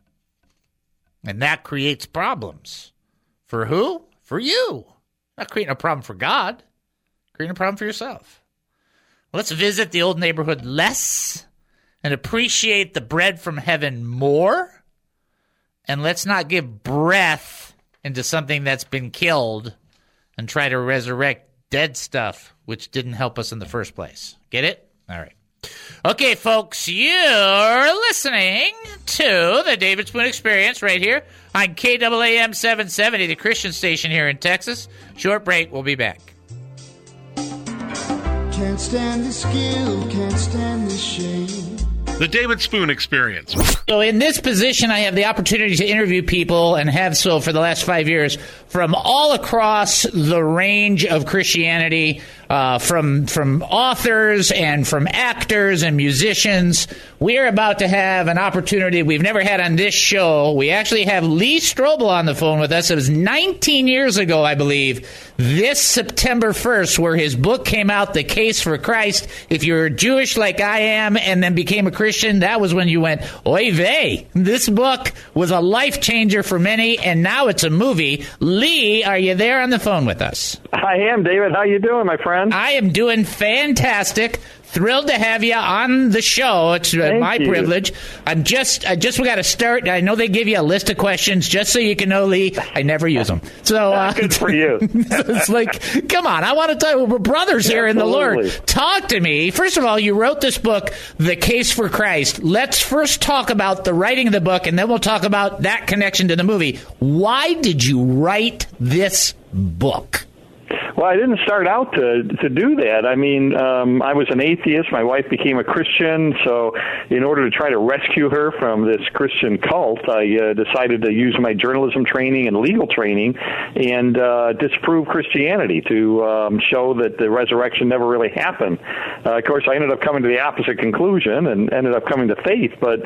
And that creates problems. For who? For you. Not creating a problem for God. Creating a problem for yourself. Let's visit the old neighborhood less and appreciate the bread from heaven more. And let's not give breath into something that's been killed and try to resurrect dead stuff, which didn't help us in the first place. Get it? All right. Okay, folks, you're listening to the David Spoon Experience right here on KAAM 770, the Christian station here in Texas. Short break. We'll be back. Can't stand the skill, can't stand the shame. The David Spoon Experience. So in this position, I have the opportunity to interview people, and have so for the last 5 years, from all across the range of Christianity, from authors and from actors and musicians. We are about to have an opportunity we've never had on this show. We actually have Lee Strobel on the phone with us. It was 19 years ago, I believe, this September 1st, where his book came out, The Case for Christ. If you're Jewish like I am and then became a Christian, that was when you went, oy vey. This book was a life changer for many, and now it's a movie. Lee, are you there on the phone with us? I am, David. How you doing, my friend? I am doing fantastic. thrilled to have you on the show. It's my privilege. I just got to start. I know they give you a list of questions just so you can know, Lee. I never use them. So good for you. It's like, come on, I want to talk. We're brothers here in the Lord. Talk to me. First of all, you wrote this book, The Case for Christ. Let's first talk about the writing of the book, and then we'll talk about that connection to the movie. Why did you write this book? Well, I didn't start out to do that. I mean, I was an atheist. My wife became a Christian, so in order to try to rescue her from this Christian cult, I decided to use my journalism training and legal training and disprove Christianity to show that the resurrection never really happened. Of course, I ended up coming to the opposite conclusion and ended up coming to faith, but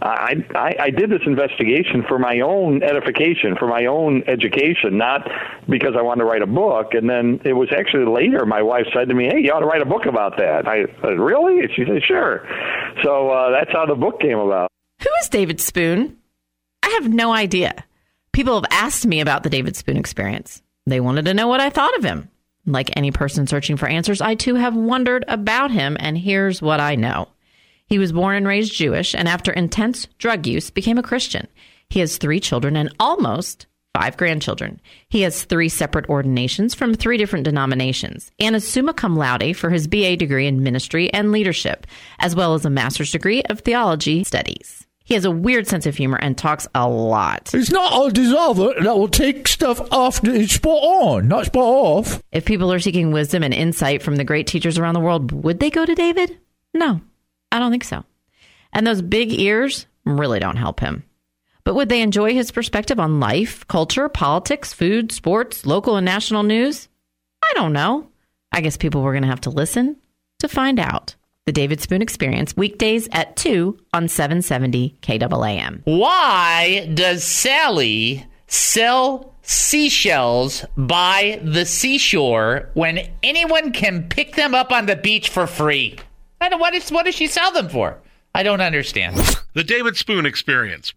I did this investigation for my own edification, for my own education, not because I wanted to write a book. And then it was actually later my wife said to me, hey, you ought to write a book about that. I said, really? And she said, sure. So that's how the book came about. Who is David Spoon? I have no idea. People have asked me about the David Spoon experience. They wanted to know what I thought of him. Like any person searching for answers, I too have wondered about him, and here's what I know. He was born and raised Jewish, and after intense drug use, became a Christian. He has 3 children and almost 5 grandchildren. He has 3 separate ordinations from 3 different denominations, and a summa cum laude for his BA degree in ministry and leadership, as well as a master's degree of theology studies. He has a weird sense of humor and talks a lot. It's not a disaster that will take stuff off. It's spot on, not spot off. If people are seeking wisdom and insight from the great teachers around the world, would they go to David? No, I don't think so. And those big ears really don't help him. But would they enjoy his perspective on life, culture, politics, food, sports, local and national news? I don't know. I guess people were going to have to listen to find out. The David Spoon Experience, weekdays at 2 on 770 KAAM. Why does Sally sell seashells by the seashore when anyone can pick them up on the beach for free? What does she sell them for? I don't understand. The David Spoon Experience.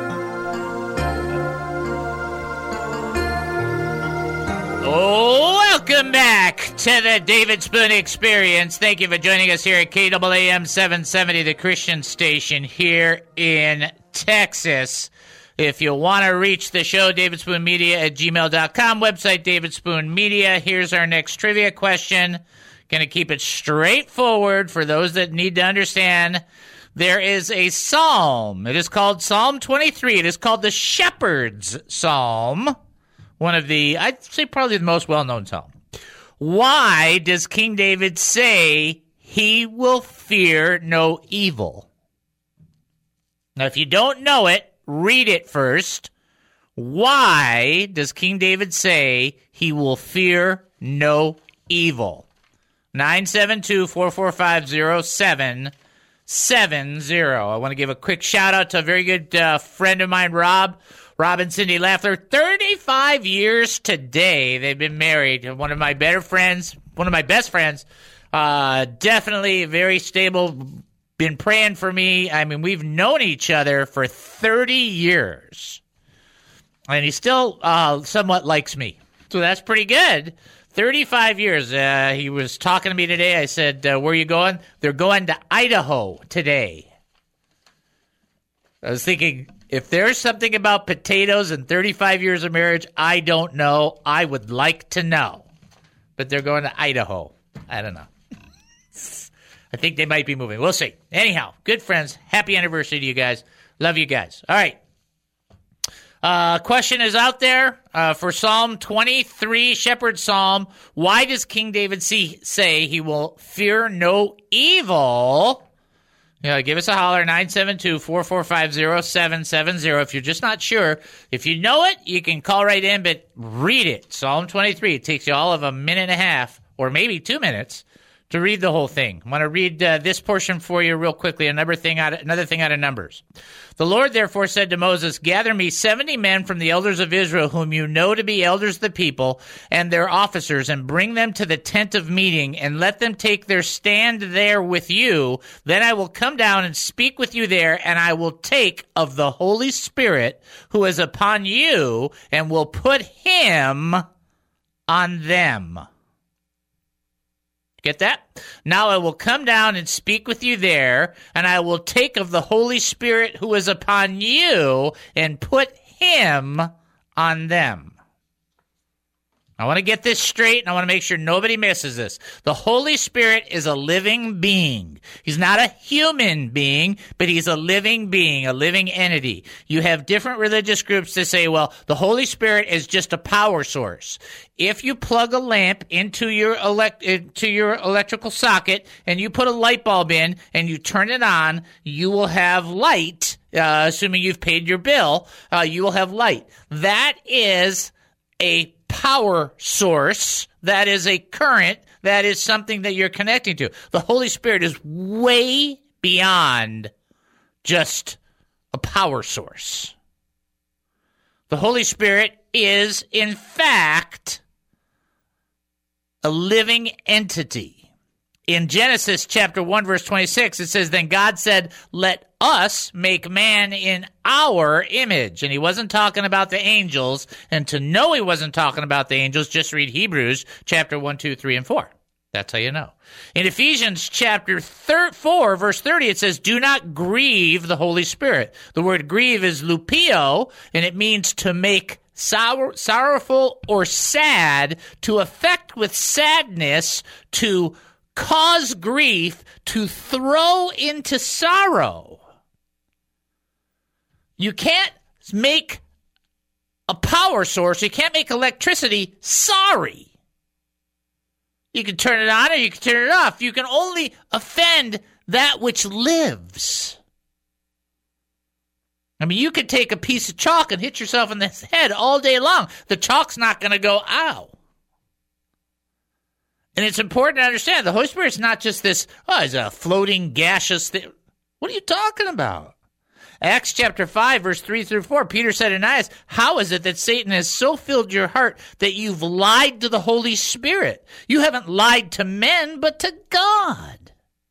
Welcome back to the David Spoon Experience. Thank you for joining us here at KAAM 770, the Christian station here in Texas. If you want to reach the show, davidspoonmedia@gmail.com, website David Spoon Media. Here's our next trivia question. Going to keep it straightforward for those that need to understand. There is a psalm. It is called Psalm 23. It is called the Shepherd's Psalm. One of the, I'd say probably the most well-known psalm. Why does King David say he will fear no evil? Now, if you don't know it, read it first. Why does King David say he will fear no evil? 972-445-0770. I want to give a quick shout-out to a very good friend of mine, Rob and Cindy Laffler. 35 years today they've been married. One of my best friends. Definitely very stable. Been praying for me. I mean, we've known each other for 30 years. And he still somewhat likes me. So that's pretty good. 35 years. He was talking to me today. I said, where are you going? They're going to Idaho today. I was thinking, if there's something about potatoes and 35 years of marriage, I don't know. I would like to know. But they're going to Idaho. I don't know. I think they might be moving. We'll see. Anyhow, good friends. Happy anniversary to you guys. Love you guys. All right. Question is out there for Psalm 23, Shepherd's Psalm. Why does King David say he will fear no evil? Give us a holler, 972-445-0770. If you're just not sure, if you know it, you can call right in, but read it. Psalm 23. It takes you all of a minute and a half, or maybe 2 minutes, to read the whole thing. I want to read this portion for you real quickly, another thing out of Numbers. The Lord therefore said to Moses, gather me 70 men from the elders of Israel, whom you know to be elders of the people, and their officers, and bring them to the tent of meeting, and let them take their stand there with you. Then I will come down and speak with you there, and I will take of the Holy Spirit who is upon you, and will put him on them. Get that? Now I will come down and speak with you there, and I will take of the Holy Spirit who is upon you and put him on them. I want to get this straight, and I want to make sure nobody misses this. The Holy Spirit is a living being. He's not a human being, but he's a living being, a living entity. You have different religious groups that say, well, the Holy Spirit is just a power source. If you plug a lamp into your electrical socket and you put a light bulb in and you turn it on, you will have light, assuming you've paid your bill, you will have light. That is a power source, that is a current, that is something that you're connecting to. The Holy Spirit is way beyond just a power source. The Holy Spirit is, in fact, a living entity. In Genesis chapter 1, verse 26, it says, then God said, let us make man in our image. And he wasn't talking about the angels. And to know he wasn't talking about the angels, just read Hebrews chapter 1, 2, 3, and 4. That's how you know. In Ephesians chapter 4, verse 30, it says, do not grieve the Holy Spirit. The word grieve is lupio, and it means to make sorrowful or sad, to affect with sadness, to cause grief, to throw into sorrow. You can't make a power source, you can't make electricity sorry. You can turn it on or you can turn it off. You can only offend that which lives. I mean, you could take a piece of chalk and hit yourself in the head all day long. The chalk's not going to go, ow. And it's important to understand the Holy Spirit's not just this, it's a floating gaseous thing. What are you talking about? Acts chapter 5, verse 3 through 4, Peter said to Ananias, how is it that Satan has so filled your heart that you've lied to the Holy Spirit? You haven't lied to men, but to God.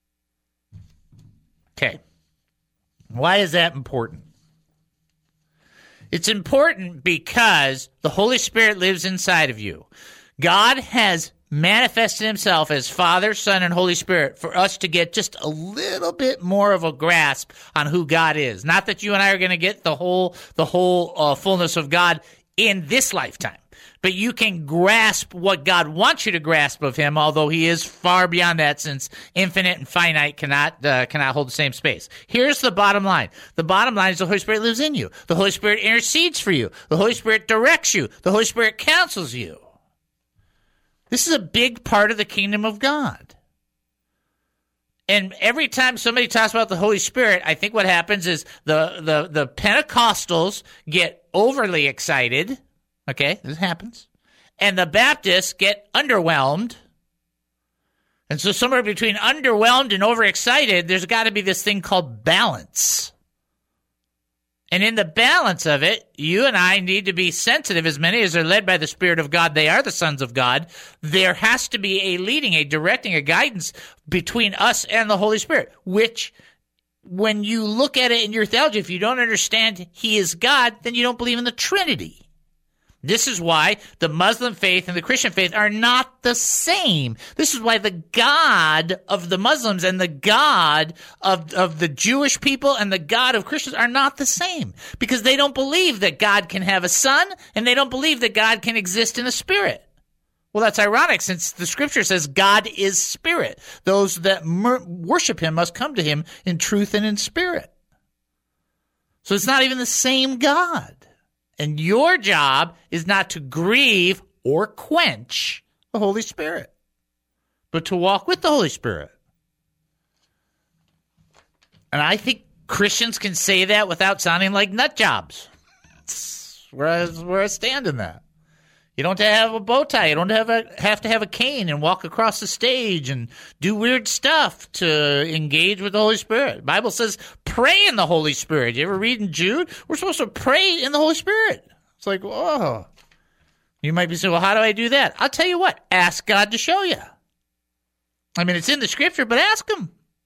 Okay. Why is that important? It's important because the Holy Spirit lives inside of you. God has manifested himself as Father, Son, and Holy Spirit for us to get just a little bit more of a grasp on who God is. Not that you and I are going to get the whole fullness of God in this lifetime, but you can grasp what God wants you to grasp of him, although he is far beyond that, since infinite and finite cannot hold the same space. Here's the bottom line. The bottom line is the Holy Spirit lives in you. The Holy Spirit intercedes for you. The Holy Spirit directs you. The Holy Spirit counsels you. This is a big part of the kingdom of God. And every time somebody talks about the Holy Spirit, I think what happens is the Pentecostals get overly excited. Okay, this happens. And the Baptists get underwhelmed. And so somewhere between underwhelmed and overexcited, there's got to be this thing called balance. And in the balance of it, you and I need to be sensitive. As many as are led by the Spirit of God, they are the sons of God. There has to be a leading, a directing, a guidance between us and the Holy Spirit, which when you look at it in your theology, if you don't understand he is God, then you don't believe in the Trinity. This is why the Muslim faith and the Christian faith are not the same. This is why the God of the Muslims and the God of the Jewish people and the God of Christians are not the same. Because they don't believe that God can have a son, and they don't believe that God can exist in a spirit. Well, that's ironic, since the scripture says God is spirit. Those that worship him must come to him in truth and in spirit. So it's not even the same God. And your job is not to grieve or quench the Holy Spirit, but to walk with the Holy Spirit. And I think Christians can say that without sounding like nut jobs. That's where I stand in that. You don't have a bow tie. You don't have to have a cane and walk across the stage and do weird stuff to engage with the Holy Spirit. The Bible says pray in the Holy Spirit. You ever read in Jude? We're supposed to pray in the Holy Spirit. It's like, whoa. You might be saying, well, how do I do that? I'll tell you what. Ask God to show you. I mean, it's in the scripture, but ask him.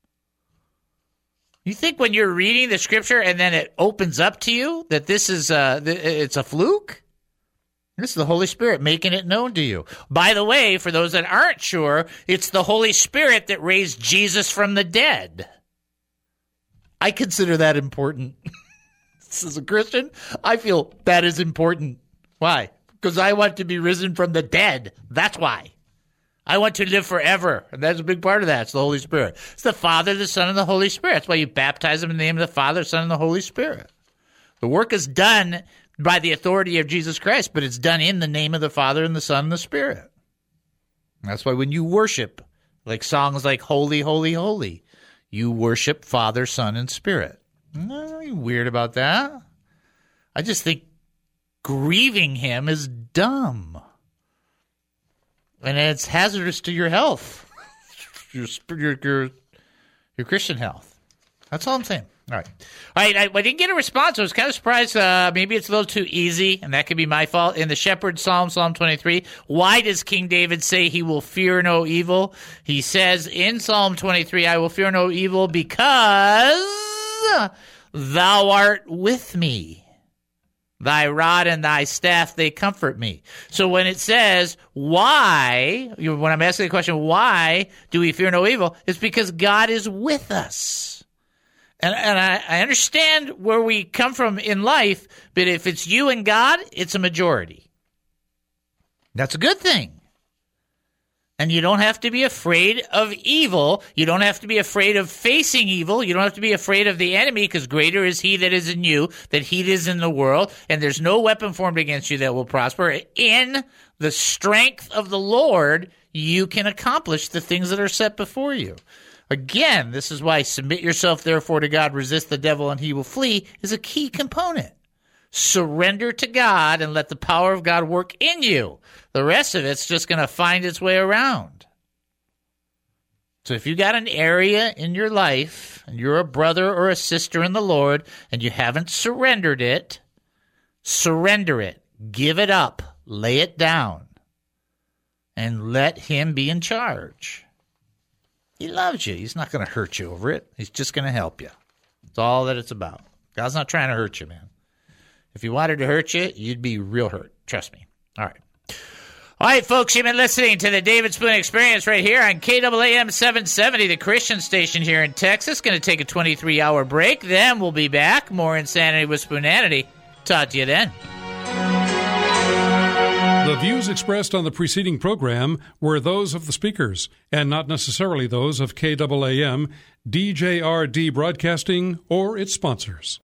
You think when you're reading the scripture and then it opens up to you that this is it's a fluke? This is the Holy Spirit making it known to you. By the way, for those that aren't sure, it's the Holy Spirit that raised Jesus from the dead. I consider that important. As a Christian, I feel that is important. Why? Because I want to be risen from the dead. That's why. I want to live forever. And that's a big part of that. It's the Holy Spirit. It's the Father, the Son, and the Holy Spirit. That's why you baptize them in the name of the Father, Son, and the Holy Spirit. The work is done by the authority of Jesus Christ, but it's done in the name of the Father, and the Son, and the Spirit. And that's why when you worship, like songs like Holy, Holy, Holy, you worship Father, Son, and Spirit. Nothing weird about that. I just think grieving him is dumb. And it's hazardous to your health, your Christian health. That's all I'm saying. All right. I didn't get a response. I was kind of surprised. Maybe it's a little too easy, and that could be my fault. In the Shepherd Psalm, Psalm 23, why does King David say he will fear no evil? He says in Psalm 23, I will fear no evil because thou art with me. Thy rod and thy staff, they comfort me. So when it says, why, when I'm asking the question, why do we fear no evil? It's because God is with us. And I understand where we come from in life, but if it's you and God, it's a majority. That's a good thing. And you don't have to be afraid of evil. You don't have to be afraid of facing evil. You don't have to be afraid of the enemy, because greater is he that is in you than he that is in the world. And there's no weapon formed against you that will prosper. In the strength of the Lord, you can accomplish the things that are set before you. Again, this is why submit yourself therefore to God, resist the devil, and he will flee is a key component. Surrender to God and let the power of God work in you. The rest of it's just going to find its way around. So if you got an area in your life and you're a brother or a sister in the Lord and you haven't surrendered it, surrender it. Give it up. Lay it down. And let him be in charge. He loves you. He's not going to hurt you over it. He's just going to help you. That's all that it's about. God's not trying to hurt you, man. If he wanted to hurt you, you'd be real hurt. Trust me. All right. All right, folks, you've been listening to the David Spoon Experience right here on KAAM 770, the Christian station here in Texas. Going to take a 23-hour break. Then we'll be back. More Insanity with Spoonanity. Talk to you then. The views expressed on the preceding program were those of the speakers and not necessarily those of KAAM, DJRD Broadcasting, or its sponsors.